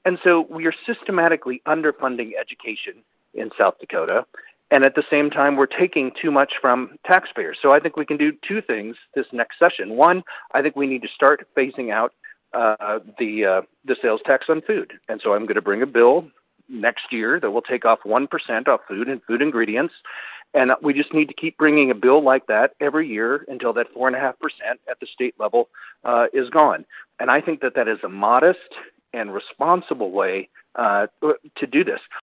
And so we are systematically underfunding education in South Dakota. And at the same time, we're taking too much from taxpayers. So I think we can do two things this next session. One, I think we need to start phasing out the sales tax on food. And so I'm going to bring a bill next year that will take off 1% off food and food ingredients. And we just need to keep bringing a bill like that every year until that 4.5% at the state level is gone. And I think that that is a modest and responsible way to do this.